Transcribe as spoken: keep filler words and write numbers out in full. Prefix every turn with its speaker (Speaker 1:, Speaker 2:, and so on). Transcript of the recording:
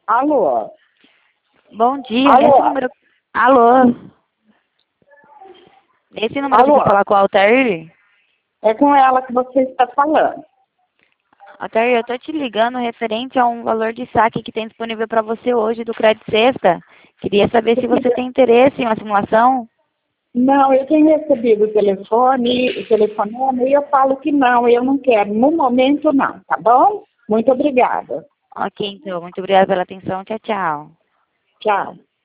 Speaker 1: Alô?
Speaker 2: Bom dia,
Speaker 1: Alô?
Speaker 2: esse número... Alô? Esse número aqui
Speaker 1: Alô?
Speaker 2: para falar com o Altair?
Speaker 1: É com ela que você está falando.
Speaker 2: Altair, eu tô te ligando referente a um valor de saque que tem disponível para você hoje do Crédito Sexta. Queria saber se você tem interesse em uma simulação.
Speaker 1: Não, eu tenho recebido o telefone, o telefonema, e eu falo que não, eu não quero. No momento, não, tá bom? Muito obrigada.
Speaker 2: Ok, então. Muito obrigada pela atenção. Tchau, tchau.
Speaker 1: Tchau.